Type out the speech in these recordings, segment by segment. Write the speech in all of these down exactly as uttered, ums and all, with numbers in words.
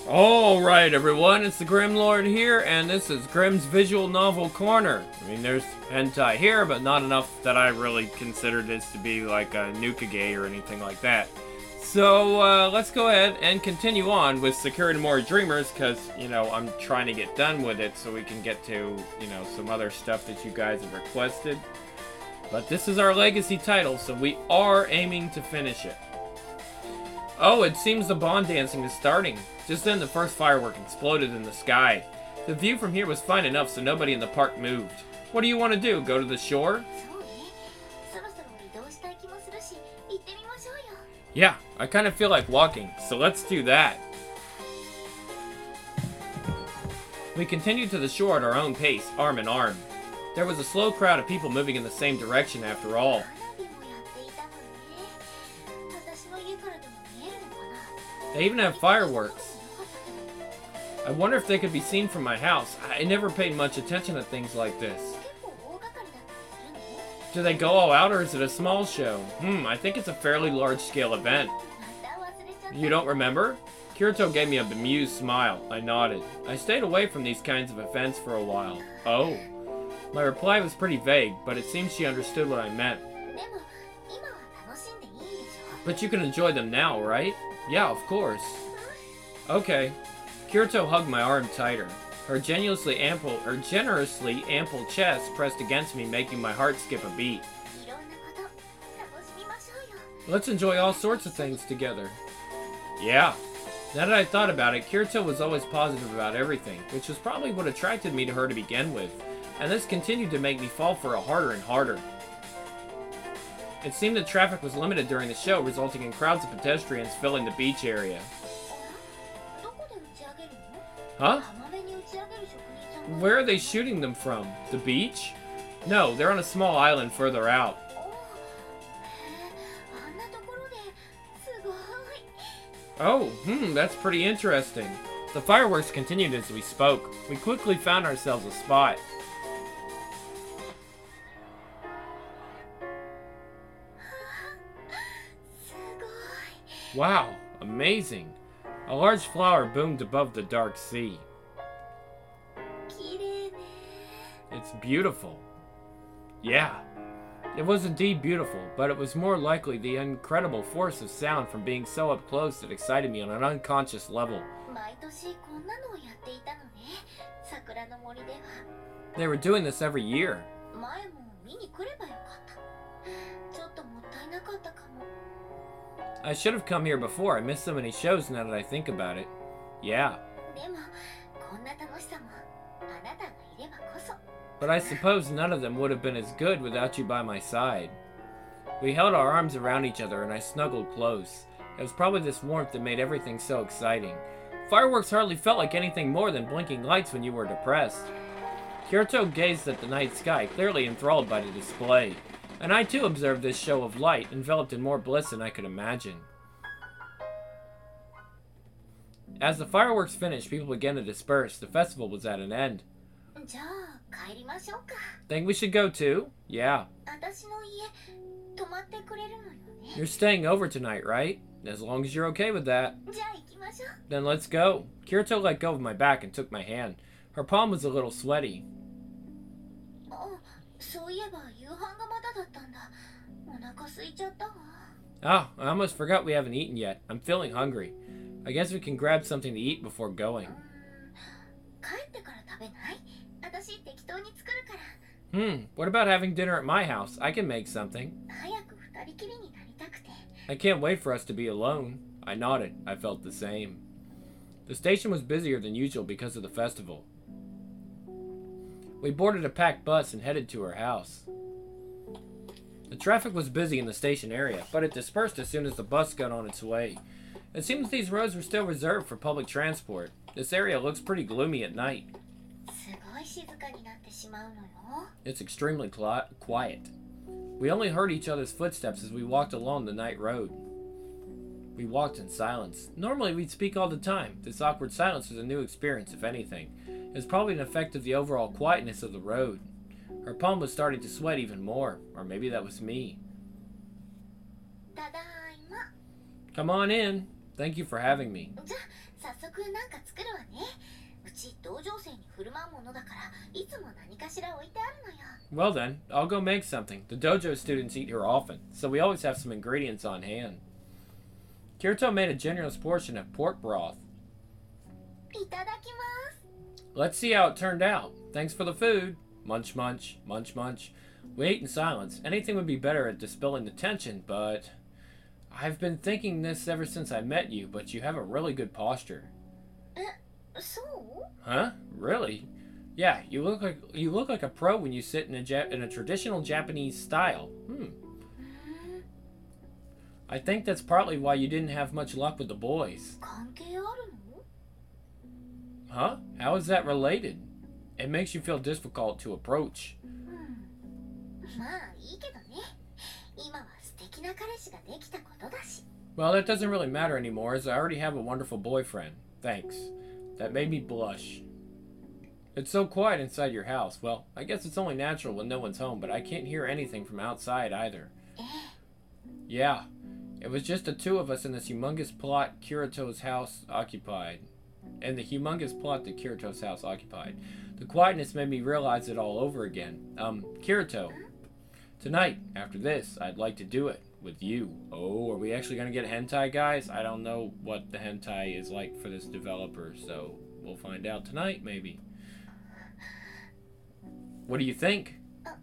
Alright everyone, it's the Grim Lord here, and this is Grim's Visual Novel Corner. I mean, there's hentai here, but not enough that I really consider this to be like a nukage or anything like that. So, uh, let's go ahead and continue on with Sakura no More Dreamers, because, you know, I'm trying to get done with it so we can get to, you know, some other stuff that you guys have requested. But this is our legacy title, so we are aiming to finish it. Oh, it seems the bond dancing is starting. Just then, the first firework exploded in the sky. The view from here was fine enough, so nobody in the park moved. What do you want to do? Go to the shore? Yeah, I kind of feel like walking, so let's do that. We continued to the shore at our own pace, arm in arm. There was a slow crowd of people moving in the same direction after all. They even have fireworks. I wonder if they could be seen from my house. I never paid much attention to things like this. Do they go all out, or is it a small show? Hmm, I think it's a fairly large-scale event. You don't remember? Kirito gave me a bemused smile. I nodded. I stayed away from these kinds of events for a while. Oh. My reply was pretty vague, but it seems she understood what I meant. But you can enjoy them now, right? Yeah, of course. Okay. Kirito hugged my arm tighter. Her generously ample, her generously ample chest pressed against me, making my heart skip a beat. Let's enjoy all sorts of things together. Yeah. Now that I thought about it, Kirito was always positive about everything, which was probably what attracted me to her to begin with, and this continued to make me fall for her harder and harder. It seemed that traffic was limited during the show, resulting in crowds of pedestrians filling the beach area. Huh? Where are they shooting them from? The beach? No, they're on a small island further out. Oh, hmm, that's pretty interesting. The fireworks continued as we spoke. We quickly found ourselves a spot. Wow, amazing. A large flower boomed above the dark sea. It's beautiful. Yeah, it was indeed beautiful, but it was more likely the incredible force of sound from being so up close that excited me on an unconscious level. They were doing this every year. I should have come here before. I missed so many shows now that I think about it. Yeah. But I suppose none of them would have been as good without you by my side. We held our arms around each other and I snuggled close. It was probably this warmth that made everything so exciting. Fireworks hardly felt like anything more than blinking lights when you were depressed. Kirito gazed at the night sky, clearly enthralled by the display. And I too observed this show of light, enveloped in more bliss than I could imagine. As the fireworks finished, people began to disperse. The festival was at an end. Think we should go too? Yeah. You're staying over tonight, right? As long as you're okay with that. Then let's go. Kirito let go of my back and took my hand. Her palm was a little sweaty. Oh, I almost forgot we haven't eaten yet. I'm feeling hungry. I guess we can grab something to eat before going. Hmm, what about having dinner at my house? I can make something. I can't wait for us to be alone. I nodded. I felt the same. The station was busier than usual because of the festival. We boarded a packed bus and headed to her house. The traffic was busy in the station area, but it dispersed as soon as the bus got on its way. It seemed that these roads were still reserved for public transport. This area looks pretty gloomy at night. It's extremely quiet. We only heard each other's footsteps as we walked along the night road. We walked in silence. Normally we'd speak all the time. This awkward silence was a new experience, if anything. It was probably an effect of the overall quietness of the road. Her palm was starting to sweat even more, or maybe that was me. Come on in. Thank you for having me. 早速なんか作るわね。うち同情生に振る舞うものだからいつも何かしら置いてあるのよ。 Well then, I'll go make something. The dojo students eat here often, so we always have some ingredients on hand. Kirito made a generous portion of pork broth. いただきます。 Let's see how it turned out. Thanks for the food. Munch, munch, munch, munch. We ate in silence. Anything would be better at dispelling the tension, but... I've been thinking this ever since I met you, but you have a really good posture. え、そう？ Huh? Really? Yeah, you look like you look like a pro when you sit in a ja- in a traditional Japanese style. Hmm. I think that's partly why you didn't have much luck with the boys. 関係あるの？ Huh? How is that related? It makes you feel difficult to approach. まあいいけどね。今は素敵な彼氏ができたことだし。 Well, that doesn't really matter anymore, as I already have a wonderful boyfriend. Thanks. That made me blush. It's so quiet inside your house. Well, I guess it's only natural when no one's home, but I can't hear anything from outside either. Yeah, it was just the two of us in this humongous plot Kirito's house occupied. And the humongous plot that Kirito's house occupied. The quietness made me realize it all over again. Um, Kirito, tonight, after this, I'd like to do it with you. Oh, are we actually going to get hentai, guys? I don't know what the hentai is like for this developer, so we'll find out tonight, maybe. What do you think?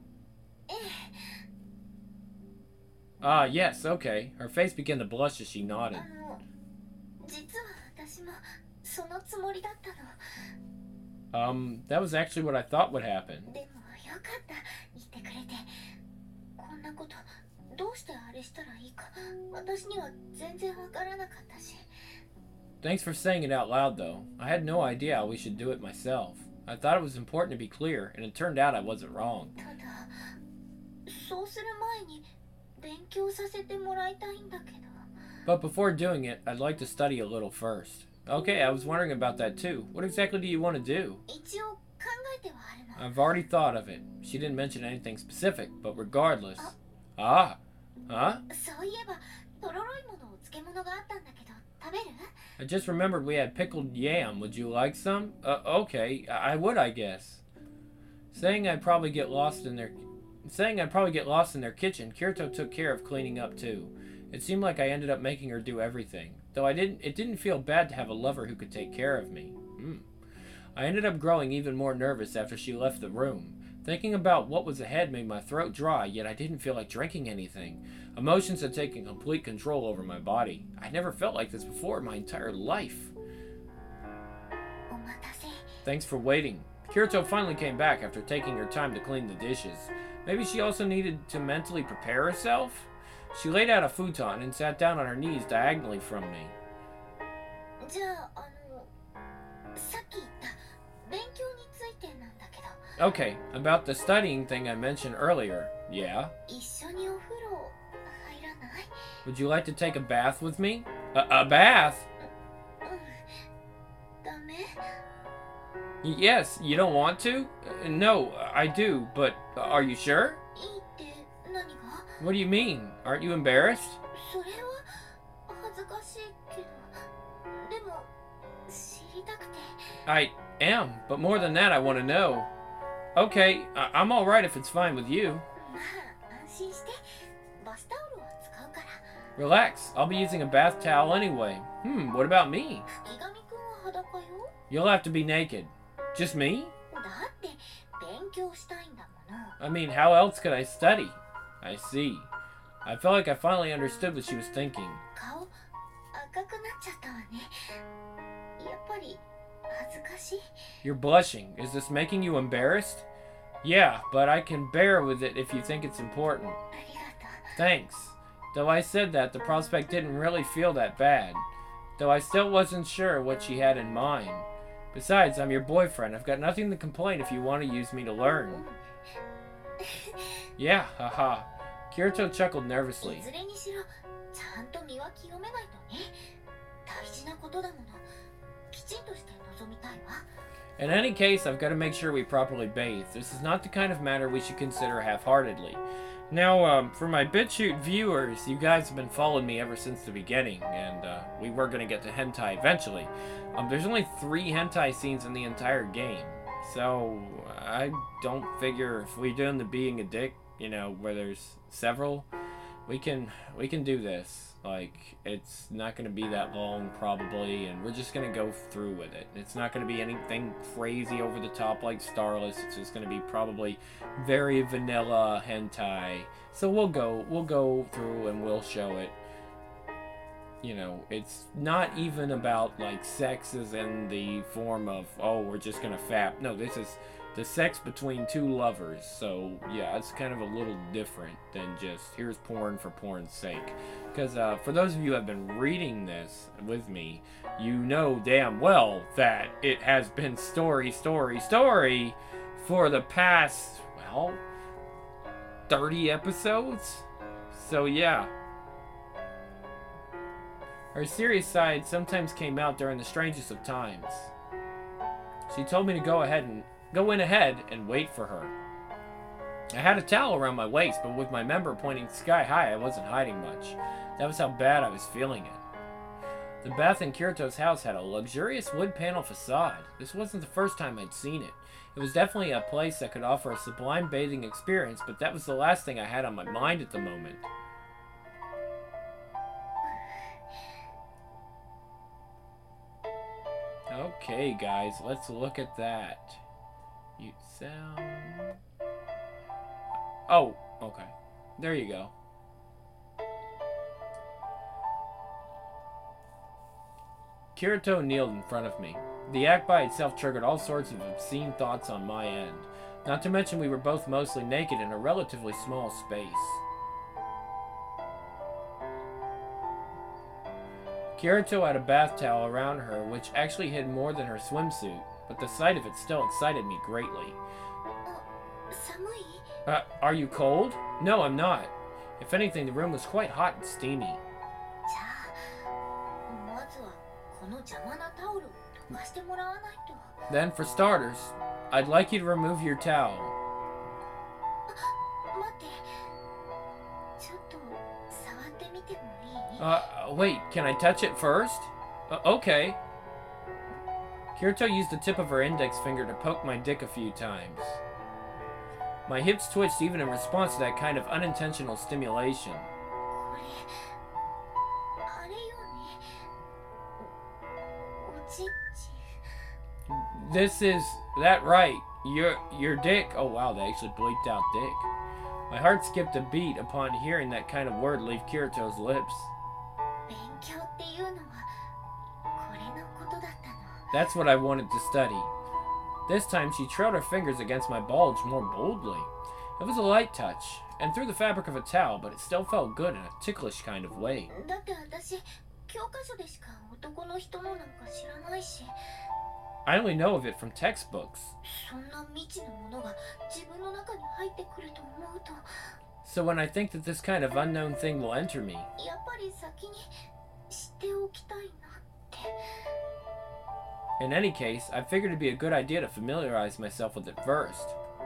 Ah, yes, okay. Her face began to blush as she nodded. あの、実は私もそのつもりだったの。 Um, that was actually what I thought would happen. でもよかった、言ってくれて。こんなことどうしてあれしたらいいか私には全然わからなかったし。 Thanks for saying it out loud, though. I had no idea how we should do it myself. I thought it was important to be clear, and it turned out I wasn't wrong. ただ、そうする前に勉強させてもらいたいんだけど。 But before doing it, I'd like to study a little first. Okay, I was wondering about that too. What exactly do you want to do? 一応考えてはあるの。 I've already thought of it. She didn't mention anything specific, but regardless. Ah, huh? そういえば、とろろいものお漬物があったんだけど、食べる？ I just remembered we had pickled yam. Would you like some? Uh, okay, I I would, I guess. Saying I'd probably get lost in their, saying I'd probably get lost in their kitchen, Kirito took care of cleaning up too. It seemed like I ended up making her do everything, though I didn't. It didn't feel bad to have a lover who could take care of me. Mm. I ended up growing even more nervous after she left the room. Thinking about what was ahead made my throat dry, yet I didn't feel like drinking anything. Emotions had taken complete control over my body. I'd never felt like this before in my entire life. お待たせ。 Thanks for waiting. Kirito finally came back after taking her time to clean the dishes. Maybe she also needed to mentally prepare herself? She laid out a futon and sat down on her knees diagonally from me. じゃあ、あの、さっき言った勉強についてなんだけど。 Okay, about the studying thing I mentioned earlier. Yeah? 一緒にお風呂入らない？ Would you like to take a bath with me? A, a bath? うん。ダメ？ Y- yes, you don't want to? Uh, no, I do, but are you sure? いいって何が？ What do you mean? Aren't you embarrassed? それは恥ずかしいけど、でも知りたくて。 I am, but more than that, I want to know. Okay, I- I'm alright if it's fine with you. まあ安心して。バスタオルは使うから。 Relax, I'll be using a bath towel anyway. Hmm, what about me? 吹上くんは裸よ。 You'll have to be naked. Just me? だって勉強したいんだもの。 I mean, how else could I study? I see. I felt like I finally understood what she was thinking. 顔赤くなっちゃったわね。やっぱり恥ずかしい。 You're blushing. Is this making you embarrassed? Yeah, but I can bear with it if you think it's important. ありがとう。 Thanks. Though I said that, the prospect didn't really feel that bad. Though I still wasn't sure what she had in mind. Besides, I'm your boyfriend. I've got nothing to complain if you want to use me to learn. Yeah, haha. Kirito chuckled い nervously. ずれにしろちゃんと身は清めないとね。大事なことだもの。きちんとして臨みたいわ。 In any case, I've got to make sure we properly bathe. This is not the kind of matter we should consider half-heartedly. Now, um, for my BitChute viewers, you guys have been following me ever since the beginning, and uh, we were going to get to hentai eventually. Um, there's only three hentai scenes in the entire game, so I don't figure if we're doing the being a dick, you know, where there's several, we can we can do this. Like, it's not going to be that long, probably, and we're just going to go through with it. It's not going to be anything crazy over the top like Starless. It's just going to be probably very vanilla hentai. So we'll go, we'll go through and we'll show it. You know, it's not even about, like, sex as in the form of, oh, we're just going to fap. No, this is the sex between two lovers. So, yeah, it's kind of a little different than just, here's porn for porn's sake. Because uh, for those of you who have been reading this with me, you know damn well that it has been story, story, story for the past, well, thirty episodes? So, yeah. Her serious side sometimes came out during the strangest of times. She told me to go ahead and go in ahead and wait for her. I had a towel around my waist, but with my member pointing sky high, I wasn't hiding much. That was how bad I was feeling it. The bath in Kirito's house had a luxurious wood panel facade. This wasn't the first time I'd seen it. It was definitely a place that could offer a sublime bathing experience, but that was the last thing I had on my mind at the moment. Okay, guys, let's look at that. Mute sound. Oh, okay. There you go. Kirito kneeled in front of me. The act by itself triggered all sorts of obscene thoughts on my end. Not to mention we were both mostly naked in a relatively small space. Kirito had a bath towel around her, which actually hid more than her swimsuit, but the sight of it still excited me greatly. Uh, are you cold? No, I'm not. If anything, the room was quite hot and steamy. Then, for starters, I'd like you to remove your towel. Uh, wait, can I touch it first? Uh, okay. Kirito used the tip of her index finger to poke my dick a few times. My hips twitched even in response to that kind of unintentional stimulation. This is that right? Your your dick? Oh wow, they actually bleeped out dick. My heart skipped a beat upon hearing that kind of word leave Kirito's lips. That's what I wanted to study. This time she trailed her fingers against my bulge more boldly. It was a light touch, and through the fabric of a towel, but it still felt good in a ticklish kind of way. I only know of it from textbooks. So when I think that this kind of unknown thing will enter me, in any case, I figured it'd be a good idea to familiarize myself with it first.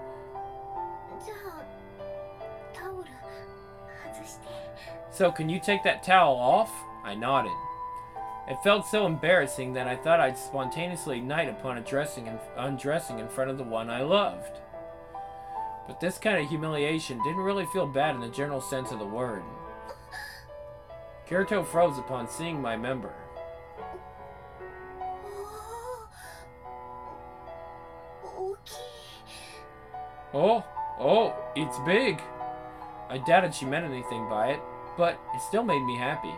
So can you take that towel off? I nodded. It felt so embarrassing that I thought I'd spontaneously ignite upon undressing in, undressing in front of the one I loved. But this kind of humiliation didn't really feel bad in the general sense of the word. Kirito froze upon seeing my member. Oh, oh, it's big. I doubted she meant anything by it, but it still made me happy.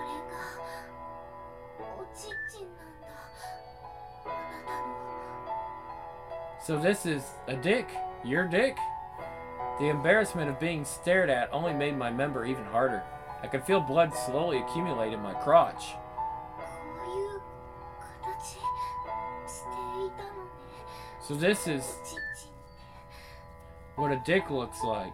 So this is a dick? Your dick? The embarrassment of being stared at only made my member even harder. I could feel blood slowly accumulate in my crotch. So this is what a dick looks like.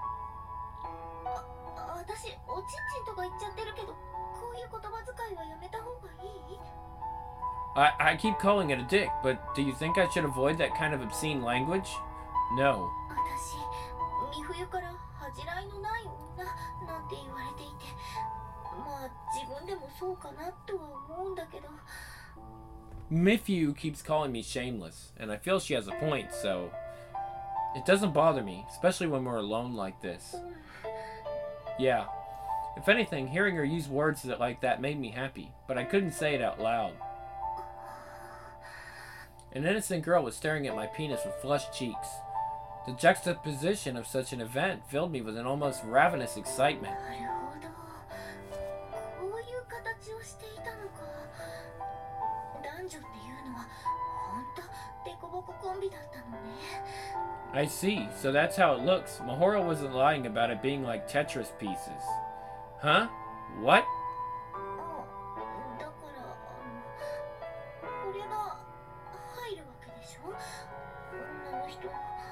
I, I keep calling it a dick, but do you think I should avoid that kind of obscene language? No. 恥じらいのない女なんて言われていて、まあ自分でもそうかなとは思うんだけど。 Miffy keeps calling me shameless, and I feel she has a point, so it doesn't bother me, especially when we're alone like this. Yeah. If anything, hearing her use words that like that made me happy, but I couldn't say it out loud. An innocent girl was staring at my penis with flushed cheeks. The juxtaposition of such an event filled me with an almost ravenous excitement. なるほど。こういう形をしていたのか。男女っていうのはほんとデコボココンビだったのね。 I see, so that's how it looks. Mahora wasn't lying about it being like Tetris pieces. Huh? What? だからこれが入るわけでしょ。女の人の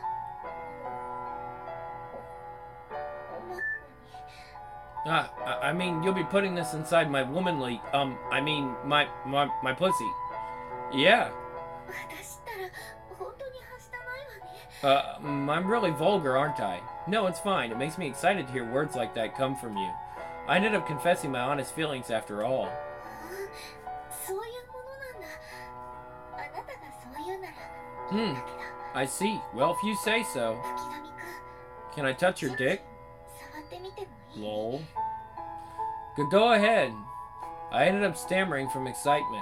おまっこに。 Ah, I I mean, you'll be putting this inside my womanly, um, I mean, my, my, my pussy. Yeah. 私ったら本当にはしたないわね。 Uh, mm, I'm really vulgar, aren't I? No, it's fine. It makes me excited to hear words like that come from you. I ended up confessing my honest feelings after all. そういうものなんだ。あなたがそう言うならいいんだけど。 I see. Well, if you say so. 吹上くん、 Can I touch your dick? 触ってみてもいい？ Lol. Go, go ahead. I ended up stammering from excitement.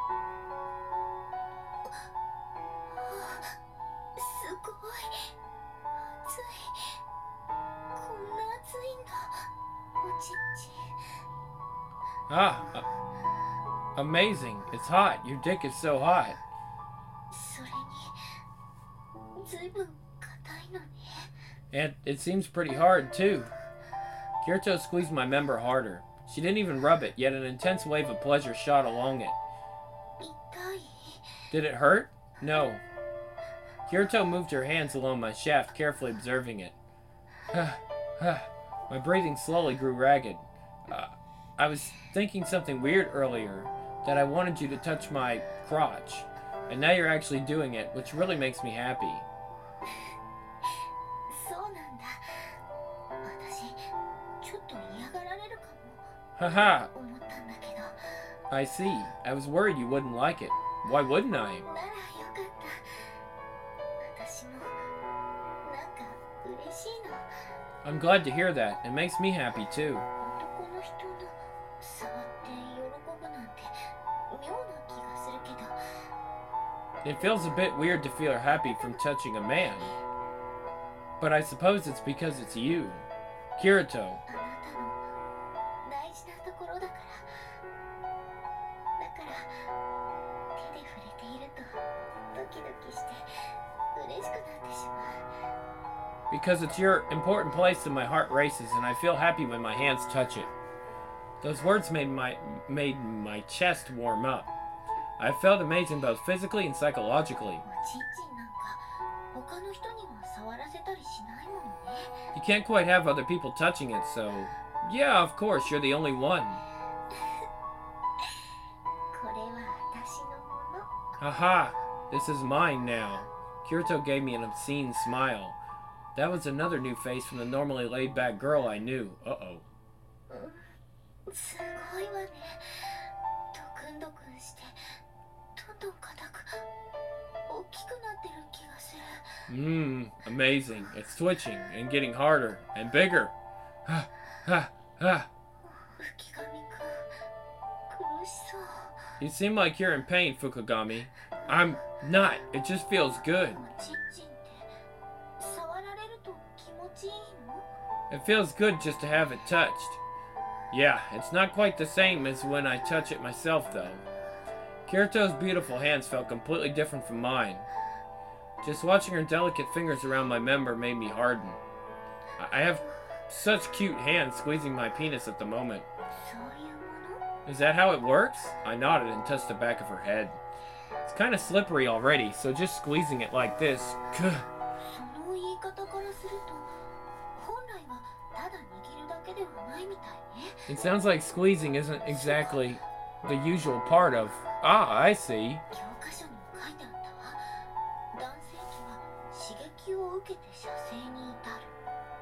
すごい熱い。こんな熱いんだ。おちんちん。 Ah, uh, amazing. It's hot. Your dick is so hot. それにずいぶん硬いのね。 And it seems pretty hard, too. Kirito squeezed my member harder. She didn't even rub it, yet an intense wave of pleasure shot along it. 痛い？ Did it hurt? No. Kirito moved her hands along my shaft, carefully observing it. My breathing slowly grew ragged. Uh, I was thinking something weird earlier, that I wanted you to touch my crotch. And now you're actually doing it, which really makes me happy. そうなんだ。私ちょっと嫌がられるか Haha, も思ったんだけど。 I see. I was worried you wouldn't like it. Why wouldn't I? ならよかった。私もなんか嬉しいの。 I'm glad to hear that. It makes me happy too. 男の人の触って喜ぶなんて妙な気がするけど。 It feels a bit weird to feel happy from touching a man. But I suppose it's because it's you. Kirito. あなたの大事なところだから。だから手で触れているとドキドキして嬉しくなってしまう。 Because it's your important place and my heart races and I feel happy when my hands touch it. Those words made my made my chest warm up. I felt amazing both physically and psychologically. おちんちんなんか他の人には触らせたりしないものね。 You can't quite have other people touching it, so yeah, of course, you're the only one. これは私のもの。 Haha, this is mine now. Kirito gave me an obscene smile. That was another new face from the normally laid-back girl I knew. Uh-oh. すごいわね。ドクンドクンしてどんどん硬く大きくなってる気がする。 Mmm, amazing. It's twitching and getting harder and bigger. Ha, ha, ha. 吹上くん苦しそう。 You seem like you're in pain, Fukugami. I'm not. It just feels good. おちんちんって触られると気持ちいいの？ It feels good just to have it touched. Yeah, it's not quite the same as when I touch it myself, though. Kirito's beautiful hands felt completely different from mine. Just watching her delicate fingers around my member made me harden. I I have such cute hands squeezing my penis at the moment. そういうもの？ Is that how it works? I nodded and touched the back of her head. It's kind of slippery already, so just squeezing it like this. その言い方からすると本来はただ握るだけではないみたいね。 It sounds like squeezing isn't exactly the usual part of... Ah, I see. 教科書にも書いてあったわ。男性器は刺激を受けて射精に至る。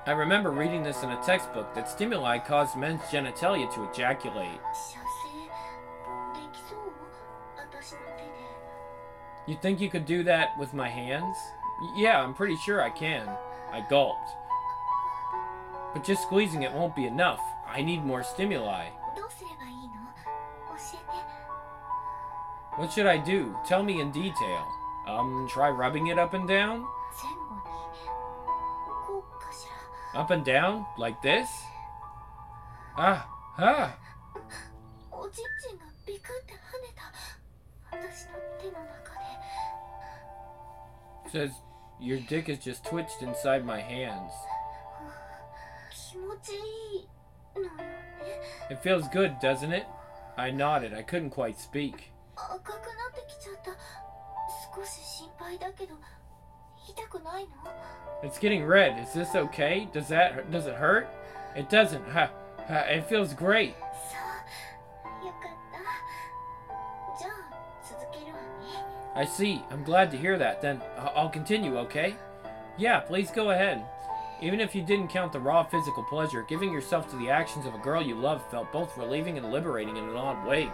I remember reading this in a textbook that stimuli caused men's genitalia to ejaculate. 射精できそう？私の手で。 You think you could do that with my hands? Y- Yeah, I'm pretty sure I can. I gulped. But just squeezing it won't be enough. I need more stimuli. どうすればいいの？教えて。 What should I do? Tell me in detail. Um, try rubbing it up and down? 前後に。こうかしら。 Up and down? Like this? Ah, ah. おちんちんがビクって跳ねた。私の手の中で。 Says, your dick is just twitched inside my hands. 気持ちいいのよね。 It feels good, doesn't it? I nodded. I couldn't quite speak. 赤くなってきちゃった。少し心配だけど、痛くないの？ It's getting red. Is this okay? Does that does it hurt? It doesn't. Ha, ha, it feels great. そう、よかった。じゃあ、続けるわね。 I see. I'm glad to hear that. Then I- I'll continue, okay? Yeah, please go ahead. Even if you didn't count the raw physical pleasure, giving yourself to the actions of a girl you love felt both relieving and liberating in an odd way.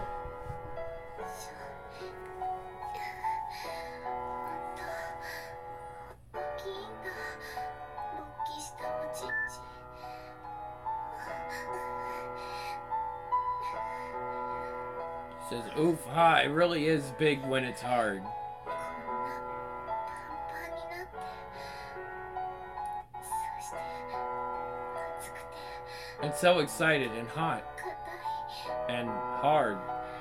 大きいんだ。勃起したおちんちん。 Says, oof, ha, it really is big when it's hard. こんなパンパンになって。そして、熱くて、 And so excited and hot 硬い。 and hard.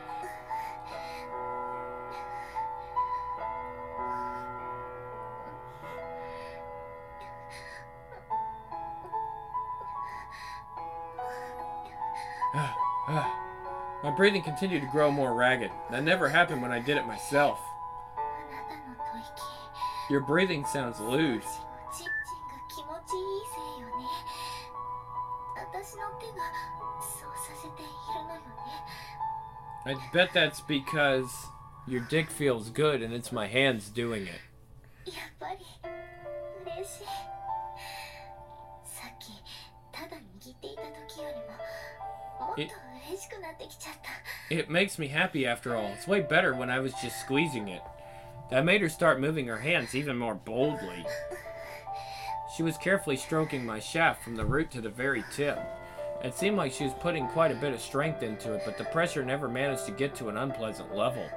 My breathing continued to grow more ragged. That never happened when I did it myself. あなたの吐息。 Your breathing sounds lewd. おちんちんが気持ちいいせいよね。私の手がそうさせているのよね。 I bet that's because your dick feels good and it's my hands doing it. やっぱり嬉しい。さっきただ握っていた時よりももっと嬉しくなってきちゃった。 It makes me happy after all. It's way better when I was just squeezing it. That made her start moving her hands even more boldly. She was carefully stroking my shaft from the root to the very tip. It seemed like she was putting quite a bit of strength into it, but the pressure never managed to get to an unpleasant level.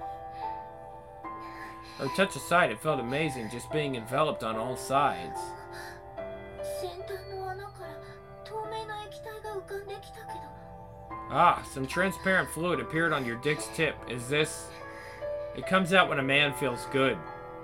Her touch aside, it felt amazing just being enveloped on all sides. 先端の穴から透明な液体が浮かんできたけど。 Ah, some transparent fluid appeared on your dick's tip. Is this... It comes out when a man feels good.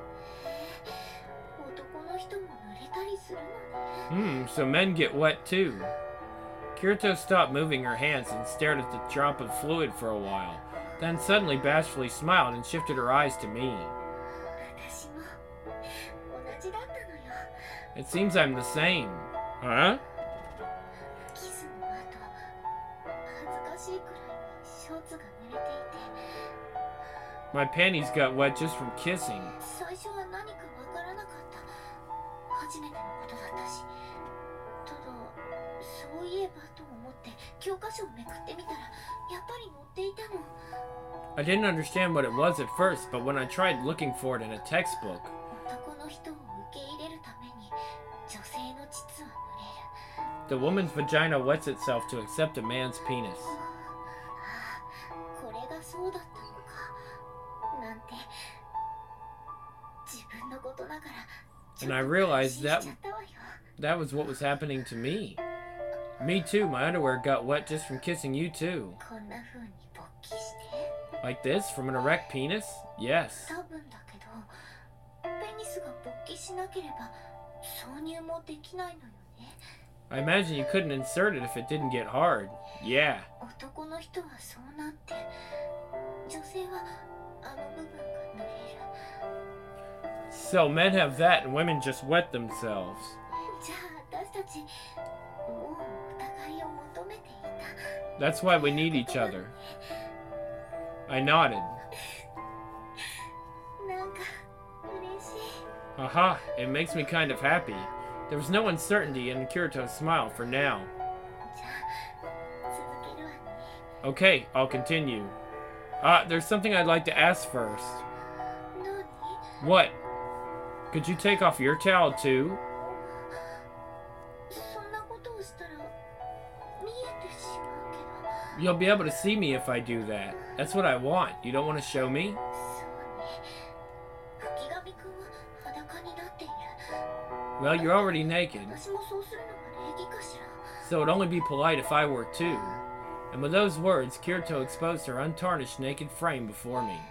男の人も濡れたりするのね。 Hmm, so men get wet too. Kirito stopped moving her hands and stared at the drop of fluid for a while. Then suddenly bashfully smiled and shifted her eyes to me. 私も同じだったのよ。 It seems I'm the same. Huh? キスの後、恥ずかしいくらいにショーツが濡れていて、 My panties got wet just from kissing. 最初は何かわからなかった。初めてのことだったし。ただ、そういえばと思って教科書をめくってみたら、やっぱり載っていたの。 I didn't understand what it was at first, but when I tried looking for it in a textbook, 男の人を受け入れるために女性の膣は濡れる。 the woman's vagina wets itself to accept a man's penis. ああ、これがそうだったのか。なんて。自分のことながら。 And I realized that ちょっと感心しちゃったわよ。 that was what was happening to me. Me too, my underwear got wet just from kissing you too. こんな風に勃起して。 Like this, from an erect penis? Yes. 多分だけど、ペニスが勃起しなければ挿入もできないのよね。 I imagine you couldn't insert it if it didn't get hard. Yeah. 男の人はそうなって、女性はあの部分が濡れる。 So men have that and women just wet themselves. じゃあ私たち、もうお互いを求めていた。 That's why we need each other. I nodded. なんか嬉しい。 Aha, it makes me kind of happy. There was no uncertainty in Kirito's smile for now. じゃあ続けるわね。 Okay, I'll continue. Ah, there's something I'd like to ask first. 何？ What? Could you take off your towel too? そんなことをしたら見えてしまうけど。 You'll be able to see me if I do that. That's what I want. You don't want to show me? そうね。吹上くんは裸になっている。 Well, you're already naked, 私もそうするのが礼儀かしら。 so it'd only be polite if I were too. And with those words, Kirito exposed her untarnished naked frame before me.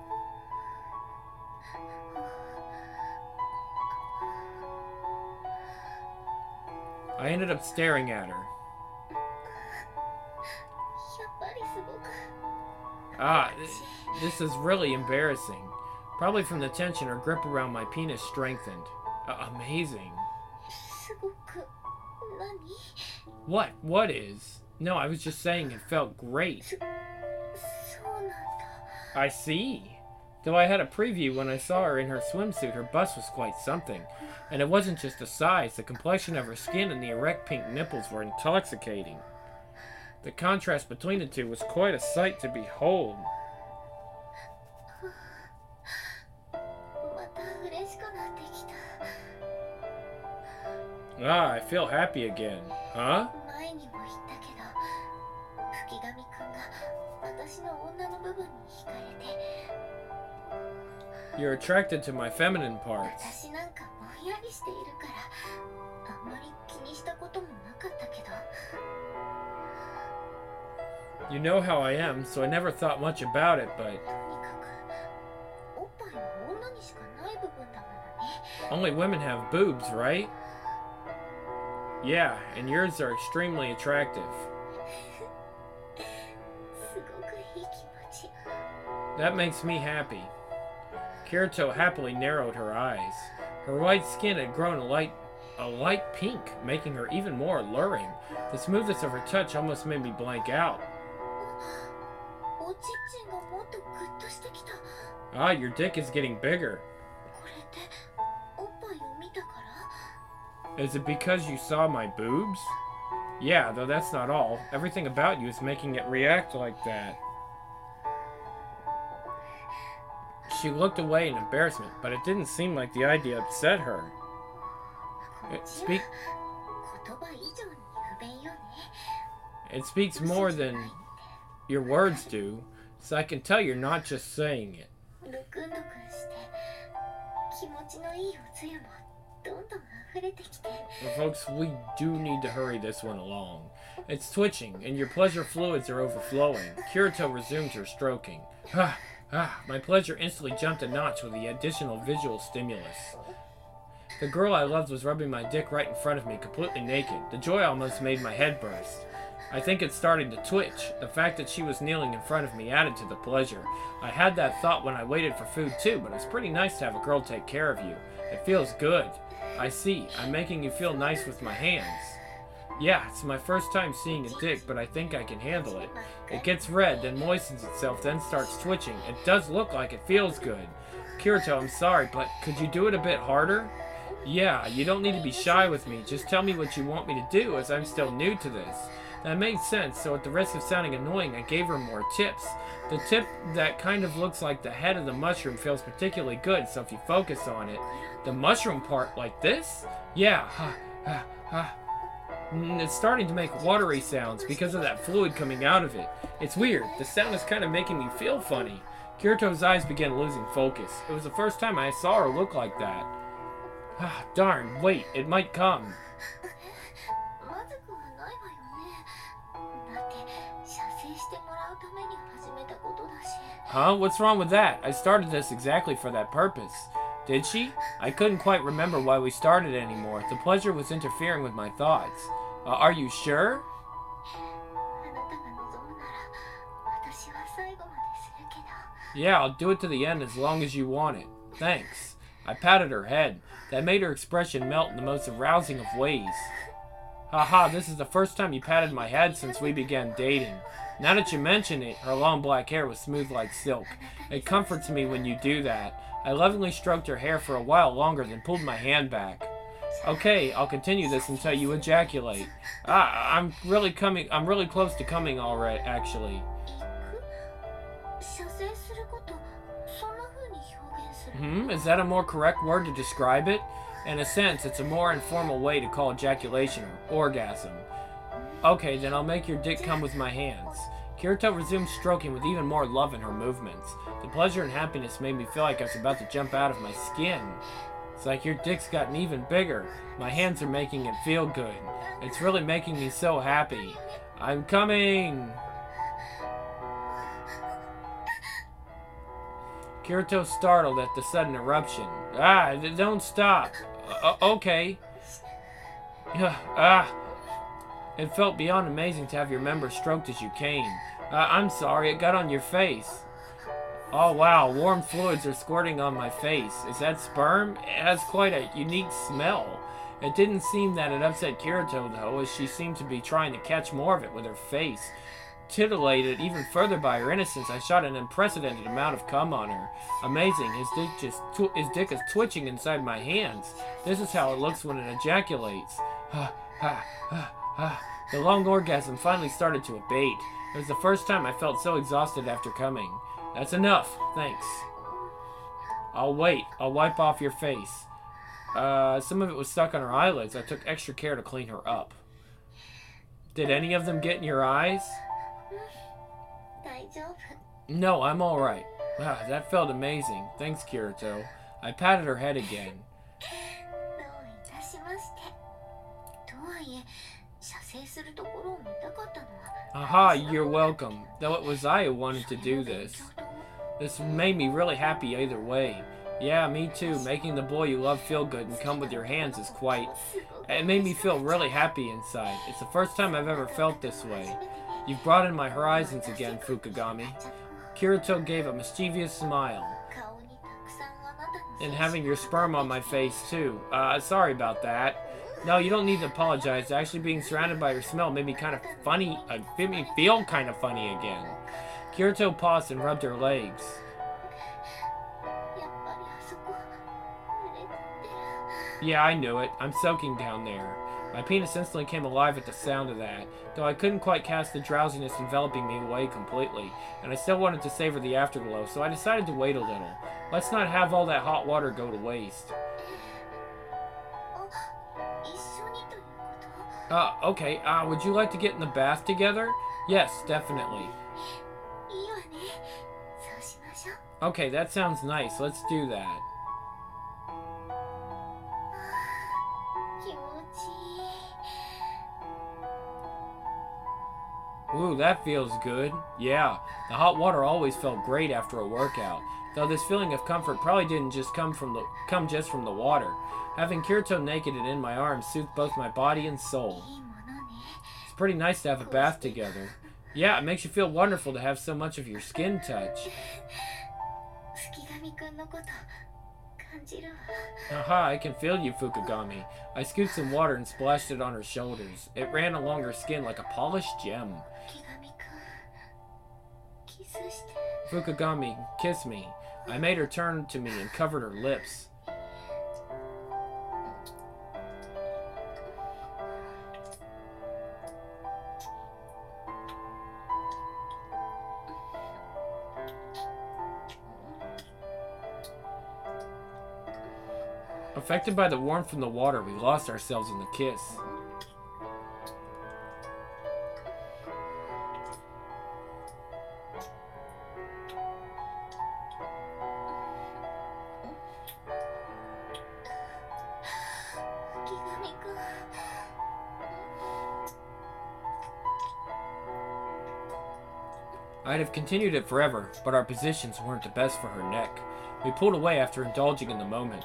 I ended up staring at her. やっぱりすごく。 Ah, th- this is really embarrassing. Probably from the tension her grip around my penis strengthened. Uh, amazing. すごく。何？ What? What is? No, I was just saying it felt great. そ、そうなんだ。 I see. Though I had a preview when I saw her in her swimsuit, her bust was quite something. And it wasn't just the size, the complexion of her skin and the erect pink nipples were intoxicating. The contrast between the two was quite a sight to behold. また嬉しくなってきた。 Ah, I feel happy again. Huh? 前にも言ったけど、吹上くんが私の女の部分に惹かれて、 You're attracted to my feminine parts. 私なんかぼんやりしているから、あんまり気にしたこともなかったけど。 You know how I am, so I never thought much about it, but とにかく、おっぱいは女にしかない部分だものね。 only women have boobs, right? Yeah, and yours are extremely attractive. すごくいい気持ち。 That makes me happy. Kirito happily narrowed her eyes. Her white skin had grown a light, a light pink, making her even more alluring. The smoothness of her touch almost made me blank out. おちっちんがもっとグッとしてきた。 Ah, your dick is getting bigger. これっておっぱいを見たから？ Is it because you saw my boobs? Yeah, though that's not all. Everything about you is making it react like that. She looked away in embarrassment, but it didn't seem like the idea upset her. こ It, っち speak, は言葉以上に不便よね。 it speaks more than your words do, so I can tell you're not just saying it. ぬくんぬくんして気持ちのいいおつゆもどんどん溢れてきて。 Well, folks, we do need to hurry this one along. It's twitching, and your pleasure fluids are overflowing. Kirito resumed her stroking. Ah, ah, my pleasure instantly jumped a notch with the additional visual stimulus. The girl I loved was rubbing my dick right in front of me, completely naked. The joy almost made my head burst. I think it started to twitch. The fact that she was kneeling in front of me added to the pleasure. I had that thought when I waited for food too, but it's pretty nice to have a girl take care of you. It feels good. I see. I'm making you feel nice with my hands. Yeah, it's my first time seeing a dick, but I think I can handle it. It gets red, then moistens itself, then starts twitching. It does look like it feels good. Kirito, I'm sorry, but could you do it a bit harder? Yeah, you don't need to be shy with me. Just tell me what you want me to do, as I'm still new to this. That made sense, so at the risk of sounding annoying, I gave her more tips. The tip that kind of looks like the head of the mushroom feels particularly good, so if you focus on it. The mushroom part like this? Yeah, ha, ha, ha. Mm, It's starting to make watery sounds because of that fluid coming out of it. It's weird. The sound is kind of making me feel funny. Kirito's eyes began losing focus. It was the first time I saw her look like that. Ah, darn, wait, it might come. まずくはないわよね。だって射精してもらうために始めたことだし。 Huh? What's wrong with that? I started this exactly for that purpose. Did she? I couldn't quite remember why we started anymore. The pleasure was interfering with my thoughts. Uh, are you sure? あなたが望むなら私は最後までするけど。 Yeah, I'll do it to the end as long as you want it. Thanks. I patted her head. That made her expression melt in the most arousing of ways. Haha, this is the first time you patted my head since we began dating. Now that you mention it, her long black hair was smooth like silk. It comforts me when you do that. I lovingly stroked her hair for a while longer, then pulled my hand back. Okay, I'll continue this until you ejaculate. Ah, I'm really coming, I'm really close to coming already, actually. 射精することそんな風に表現する Hmm, is that a more correct word to describe it? In a sense, it's a more informal way to call ejaculation or orgasm. Okay, then I'll make your dick come with my hands. Kirito resumed stroking with even more love in her movements. The pleasure and happiness made me feel like I was about to jump out of my skin. It's like your dick's gotten even bigger. My hands are making it feel good. It's really making me so happy. I'm coming! Kirito startled at the sudden eruption. Ah, don't stop. Uh, okay. Ah. It felt beyond amazing to have your members stroked as you came. Uh, I'm sorry, it got on your face. Oh wow, warm fluids are squirting on my face. Is that sperm? It has quite a unique smell. It didn't seem that it upset Kirito though, as she seemed to be trying to catch more of it with her face. Titillated even further by her innocence, I shot an unprecedented amount of cum on her. Amazing, his dick just tw his dick is twitching inside my hands. This is how it looks when it ejaculates. Ah, ah, ah, ah. The long orgasm finally started to abate. It was the first time I felt so exhausted after coming. That's enough, thanks. I'll wait. I'll wipe off your face. Uh, some of it was stuck on her eyelids. I took extra care to clean her up. Did any of them get in your eyes? 大丈夫 No, I'm alright. Wow, that felt amazing. Thanks, Kirito. I patted her head again. どういたしましてとはいえ射精するところを見たかったのは Aha, you're welcome. Though it was I who wanted to do this. This made me really happy either way. Yeah, me too. Making the boy you love feel good and come with your hands is quite... It made me feel really happy inside. It's the first time I've ever felt this way. You've broadened my horizons again, Fukugami. Kirito gave a mischievous smile. 顔にたくさんあなたの And having your sperm on my face, too. Uh, sorry about that. No, you don't need to apologize. Actually being surrounded by your smell made me kind of funny. Uh, made me feel kind of funny again. Kirito paused and rubbed her legs. やっぱりあそこ濡れてる Yeah, I knew it. I'm soaking down there. My penis instantly came alive at the sound of that, though I couldn't quite cast the drowsiness enveloping me away completely, and I still wanted to savor the afterglow, so I decided to wait a little. Let's not have all that hot water go to waste. あ一緒にということ Uh, okay, uh, would you like to get in the bath together? Yes, definitely. いいわねそうしましょう Okay, that sounds nice. Let's do that. 気持ちいい Ooh, that feels good. Yeah, the hot water always felt great after a workout. Though this feeling of comfort probably didn't just come from the come just from the water. Having Kirito naked and in my arms soothed both my body and soul. いいものね It's pretty nice to have a bath together. Yeah, it makes you feel wonderful to have so much of your skin touch. 月神くんのこと感じるわ Aha, I can feel you, Fukugami. I scooped some water and splashed it on her shoulders. It ran along her skin like a polished gem. 月神くんキスして Fukugami, kiss me. I made her turn to me and covered her lips. Affected by the warmth from the water, we lost ourselves in the kiss. I'd have continued it forever, but our positions weren't the best for her neck. We pulled away after indulging in the moment.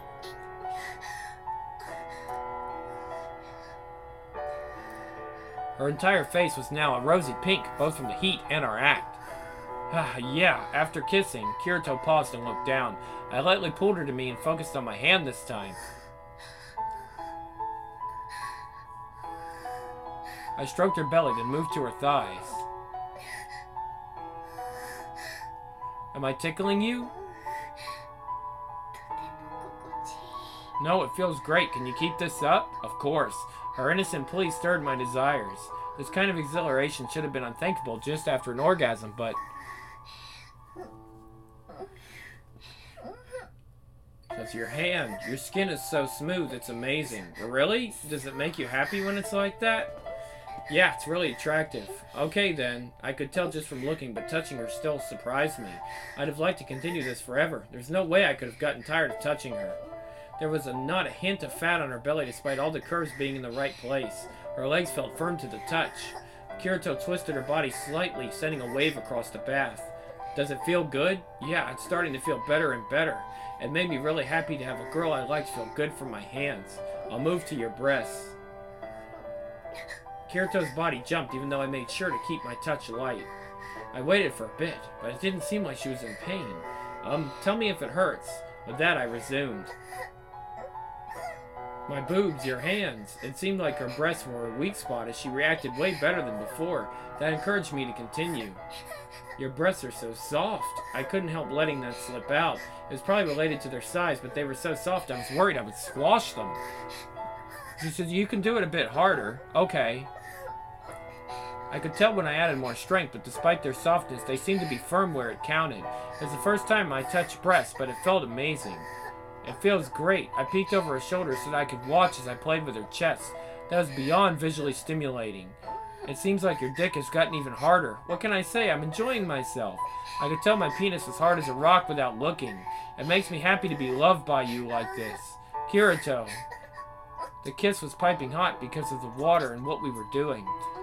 Her entire face was now a rosy pink, both from the heat and our act. Ah, yeah, after kissing, Kirito paused and looked down. I lightly pulled her to me and focused on my hand this time. I stroked her belly, then moved to her thighs. Am I tickling you? No, it feels great. Can you keep this up? Of course. Her innocent plea stirred my desires. This kind of exhilaration should have been unthinkable just after an orgasm, but... That's your hand. Your skin is so smooth, it's amazing. Really? Does it make you happy when it's like that? Yeah, it's really attractive. Okay then, I could tell just from looking, but touching her still surprised me. I'd have liked to continue this forever. There's no way I could have gotten tired of touching her. There was a, not a hint of fat on her belly despite all the curves being in the right place. Her legs felt firm to the touch. Kirito twisted her body slightly, sending a wave across the bath. Does it feel good? Yeah, it's starting to feel better and better. It made me really happy to have a girl I liked feel good from my hands. I'll move to your breasts. Kirito's body jumped even though I made sure to keep my touch light. I waited for a bit, but it didn't seem like she was in pain. Um, tell me if it hurts. With that, I resumed. My boobs, your hands. It seemed like her breasts were a weak spot as she reacted way better than before. That encouraged me to continue. Your breasts are so soft. I couldn't help letting that slip out. It was probably related to their size, but they were so soft I was worried I would squash them. She said, you can do it a bit harder. Okay. I could tell when I added more strength, but despite their softness, they seemed to be firm where it counted. It was the first time I touched breasts, but it felt amazing. It feels great. I peeked over her shoulder so that I could watch as I played with her chest. That was beyond visually stimulating. It seems like your dick has gotten even harder. What can I say? I'm enjoying myself. I could tell my penis was hard as a rock without looking. It makes me happy to be loved by you like this. Kirito. The kiss was piping hot because of the water and what we were doing.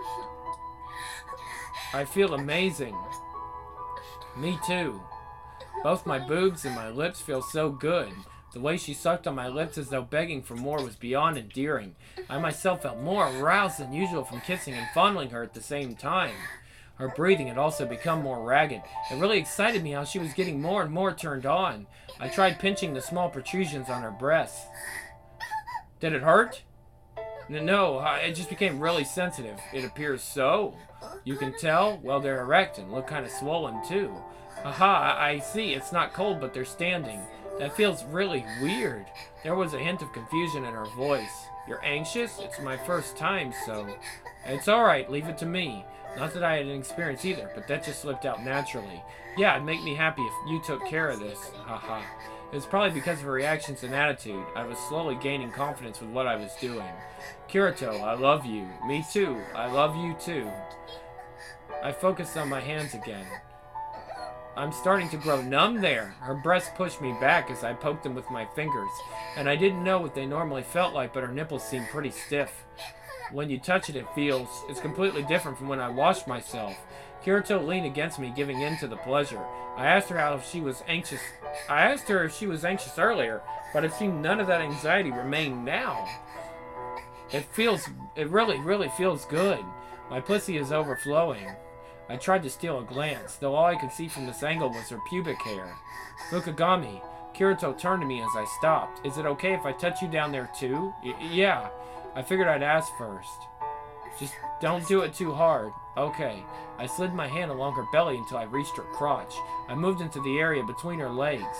I feel amazing. Me too. Both my boobs and my lips feel so good. The way she sucked on my lips as though begging for more was beyond endearing. I myself felt more aroused than usual from kissing and fondling her at the same time. Her breathing had also become more ragged. It really excited me how she was getting more and more turned on. I tried pinching the small protrusions on her breasts. Did it hurt? No, it just became really sensitive. It appears so. You can tell? Well, they're erect and look kind of swollen too. Aha, I see. It's not cold, but they're standing. That feels really weird. There was a hint of confusion in her voice. You're anxious? It's my first time, so... It's alright, leave it to me. Not that I had an experience either, but that just slipped out naturally. Yeah, it'd make me happy if you took care of this. Haha. It was probably because of her reactions and attitude. I was slowly gaining confidence with what I was doing. Kirito, I love you. Me too. I love you too. I focused on my hands again. I'm starting to grow numb there. Her breasts pushed me back as I poked them with my fingers, and I didn't know what they normally felt like, but her nipples seemed pretty stiff. When you touch it, it feels... It's completely different from when I washed myself. Kirito leaned against me, giving in to the pleasure. I asked her how if she was anxious... I asked her if she was anxious earlier, but it seemed none of that anxiety remained now. It feels... It really, really feels good. My pussy is overflowing. I tried to steal a glance, though all I could see from this angle was her pubic hair. Fukugami, Kirito turned to me as I stopped. Is it okay if I touch you down there too? Y yeah. I figured I'd ask first. Just don't do it too hard. Okay. I slid my hand along her belly until I reached her crotch. I moved into the area between her legs.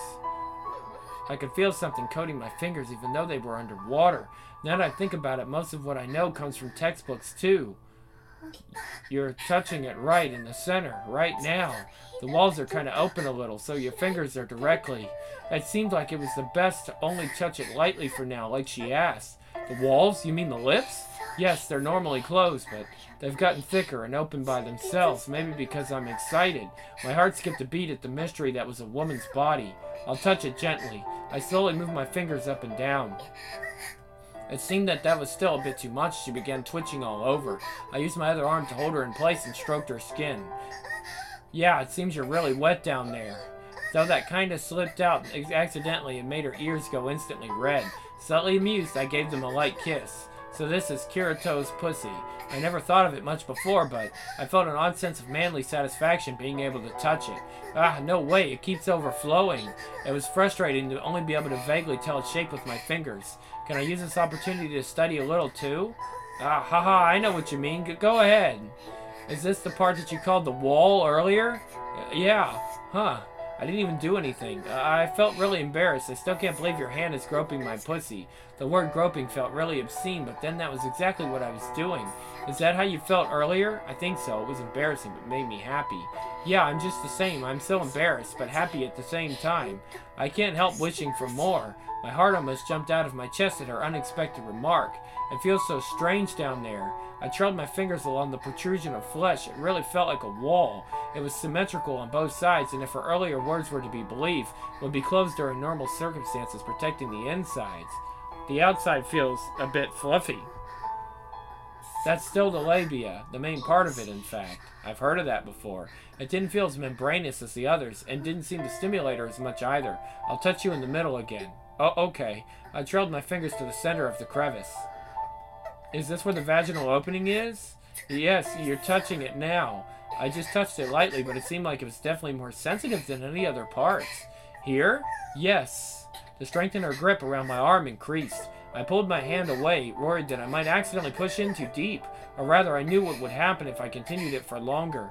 I could feel something coating my fingers even though they were underwater. Now that I think about it, most of what I know comes from textbooks too. You're touching it right in the center, right now. The walls are kind of open a little, so your fingers are directly. It seemed like it was the best to only touch it lightly for now, like she asked. The walls? You mean the lips? Yes, they're normally closed, but they've gotten thicker and open by themselves, maybe because I'm excited. My heart skipped a beat at the mystery that was a woman's body. I'll touch it gently. I slowly moved my fingers up and down. It seemed that that was still a bit too much. She began twitching all over. I used my other arm to hold her in place and stroked her skin. Yeah, it seems you're really wet down there. Though that kind of slipped out accidentally and made her ears go instantly red. Slightly amused, I gave them a light kiss. So this is Kirito's pussy. I never thought of it much before, but I felt an odd sense of manly satisfaction being able to touch it. Ah, no way, it keeps overflowing. It was frustrating to only be able to vaguely tell its shape with my fingers. Can I use this opportunity to study a little too? Ah, haha, I know what you mean. Go ahead. Is this the part that you called the wall earlier? Uh, yeah. Huh. I didn't even do anything. Uh, I felt really embarrassed. I still can't believe your hand is groping my pussy. The word groping felt really obscene, but then that was exactly what I was doing. Is that how you felt earlier? I think so. It was embarrassing, but made me happy. Yeah, I'm just the same. I'm so embarrassed, but happy at the same time. I can't help wishing for more. My heart almost jumped out of my chest at her unexpected remark. It feels so strange down there. I trailed my fingers along the protrusion of flesh. It really felt like a wall. It was symmetrical on both sides, and if her earlier words were to be believed, it would be closed during normal circumstances, protecting the insides. The outside feels a bit fluffy. That's still the labia, the main part of it, in fact. I've heard of that before. It didn't feel as membranous as the others, and didn't seem to stimulate her as much either. I'll touch you in the middle again. Oh, okay. I trailed my fingers to the center of the crevice. Is this where the vaginal opening is? Yes, you're touching it now. I just touched it lightly, but it seemed like it was definitely more sensitive than any other parts. Here? Yes. The strength in her grip around my arm increased. I pulled my hand away, worried that I might accidentally push in too deep, or rather I knew what would happen if I continued it for longer.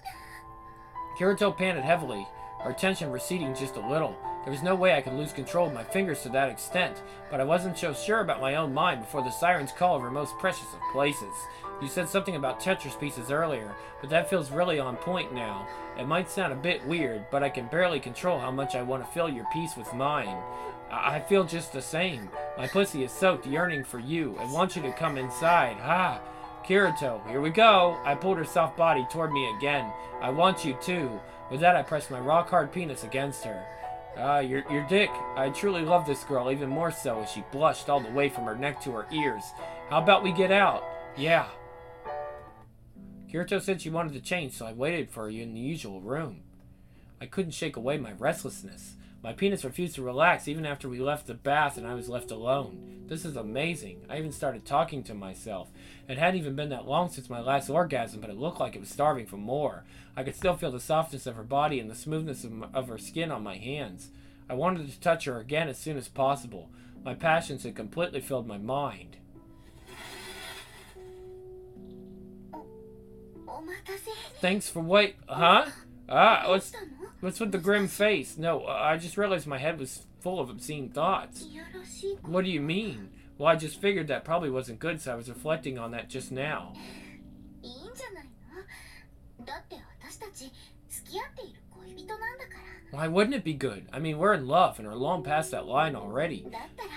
Kirito panted heavily, her tension receding just a little. There was no way I could lose control of my fingers to that extent, but I wasn't so sure about my own mind before the siren's call of her most precious of places. You said something about Tetris pieces earlier, but that feels really on point now. It might sound a bit weird, but I can barely control how much I want to fill your piece with mine. I, I feel just the same. My pussy is soaked, yearning for you. I want you to come inside. Ha! Kirito, here we go. I pulled her soft body toward me again. I want you too. With that, I pressed my rock-hard penis against her. Ah, uh, your, your dick. I truly love this girl, even more so as she blushed all the way from her neck to her ears. How about we get out? Yeah. Kirito said she wanted to change, so I waited for you in the usual room. I couldn't shake away my restlessness. My penis refused to relax even after we left the bath and I was left alone. This is amazing. I even started talking to myself. It hadn't even been that long since my last orgasm, but it looked like it was starving for more. I could still feel the softness of her body and the smoothness of, my, of her skin on my hands. I wanted to touch her again as soon as possible. My passions had completely filled my mind. Thanks for wait, huh? Ah, what's, what's with the grim face? No, I just realized my head was full of obscene thoughts. What do you mean? Well, I just figured that probably wasn't good, so I was reflecting on that just now. Why wouldn't it be good? I mean, we're in love and are long past that line already.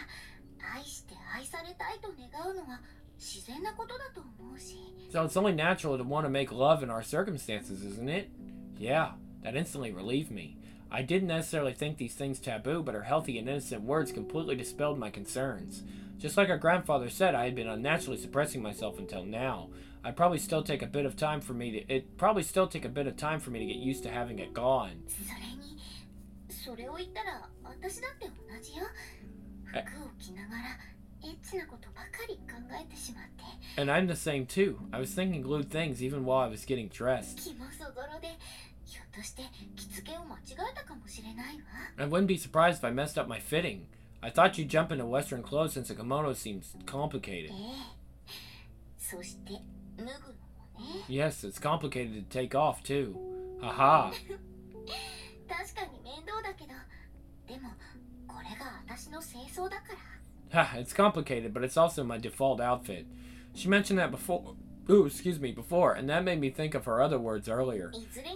So it's only natural to want to make love in our circumstances, isn't it? Yeah, that instantly relieved me. I didn't necessarily think these things taboo, but her healthy and innocent words completely dispelled my concerns. Just like our grandfather said, I had been unnaturally suppressing myself until now. I'd probably still take a bit of time for me to it'd probably still take a bit of time for me to get used to having it gone. And I'm the same too. I was thinking lewd things even while I was getting dressed. I wouldn't be surprised if I messed up my fitting. I thought you'd jump into Western clothes since a kimono seems complicated. Yes, it's complicated to take off too. Haha. Ha, it's complicated, but it's also my default outfit. She mentioned that before. Ooh, excuse me, before, and that made me think of her other words earlier.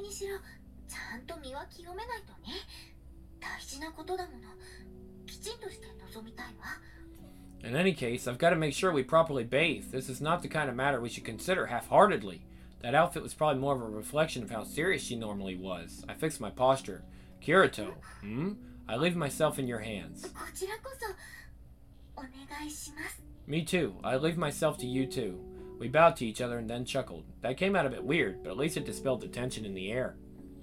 In any case, I've got to make sure we properly bathe. This is not the kind of matter we should consider half-heartedly. That outfit was probably more of a reflection of how serious she normally was. I fixed my posture. Kirito, hmm? I leave myself in your hands. Me too. I leave myself to you too. We bowed to each other and then chuckled. That came out a bit weird, but at least it dispelled the tension in the air.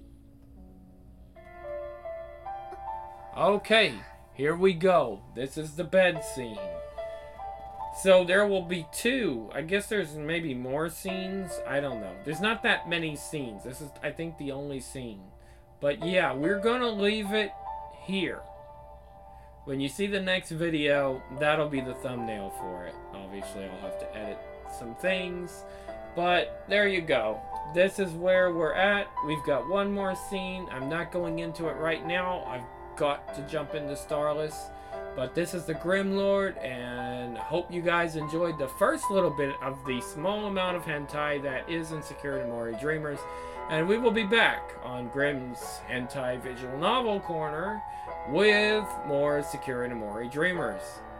Okay, here we go. This is the bed scene. So there will be two. I guess there's maybe more scenes. I don't know. There's not that many scenes. This is, I think, the only scene. But yeah, we're gonna leave it here. When you see the next video, that'll be the thumbnail for it. Obviously, I'll have to edit some things. But there you go. This is where we're at. We've got one more scene. I'm not going into it right now. I've got to jump into Starless. But this is the Grim Lord, and I hope you guys enjoyed the first little bit of the small amount of hentai that is in Sakura no Mori Dreamers. And we will be back on Grimm's Hentai Visual Novel Corner with more Sakura no Mori Dreamers.